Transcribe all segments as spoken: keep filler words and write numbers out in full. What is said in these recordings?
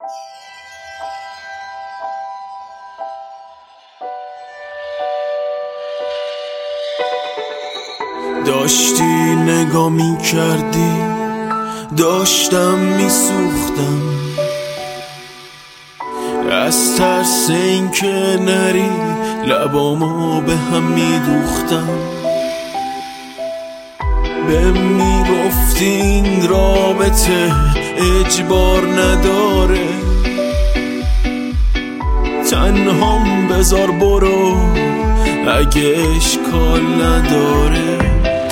داشتی نگاه می کردی، داشتم می سوختم از ترس این که نری، لبامو به هم می دوختم. به می گفتی این رابطه اجبار نداره، تنهام بذار برو اگه اشکال نداره.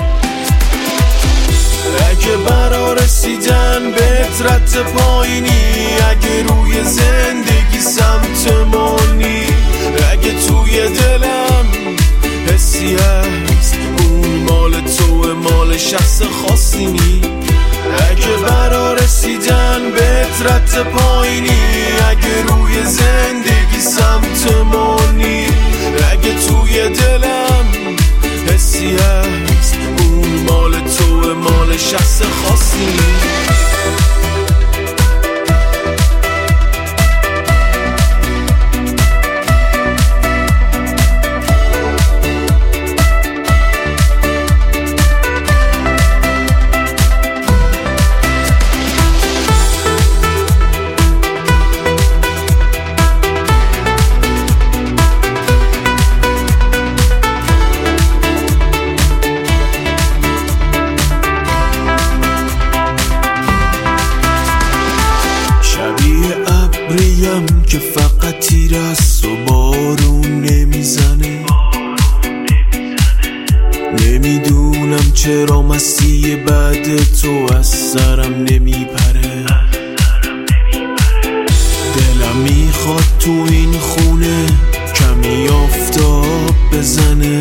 اگه برا رسیدن به رد پایینی، اگه روی زندگی سمت مانی، اگه توی دلم حسی هست اون مال توه، مال شخص خاصی نی. اگه برا رسیدن به رد پایینی، اگه روی زندگی سمت مانی، اگه توی دلم حسی هست اون مال توه، مال شخص خاصی نی. ابریم که فقط تیر است و بارون نمیزنه، نمیدونم چرا مسیح بعد تو از سرم نمیپره. دلم میخواد تو این خونه کمی آفتاب بزنه،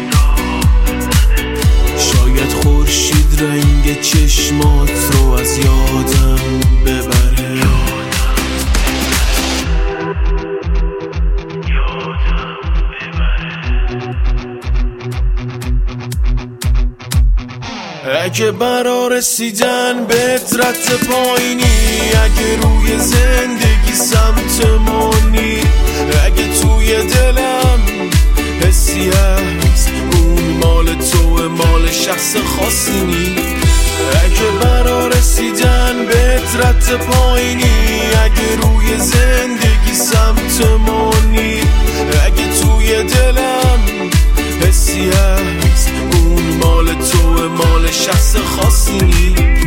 شاید خورشید رنگ چشمات رو از یادم ببره. اگه برا رسیدن به رد پایینی، اگه روی زندگی سمت مانی، اگه توی دلم حسی هست اون مال توه، مال شخص خاصی نی. اگه برا رسیدن به رد پایینی، اگه روی زندگی سمت مانی، اگه توی دلم حسی هست اون مال توه، مال شخص خاصی نی.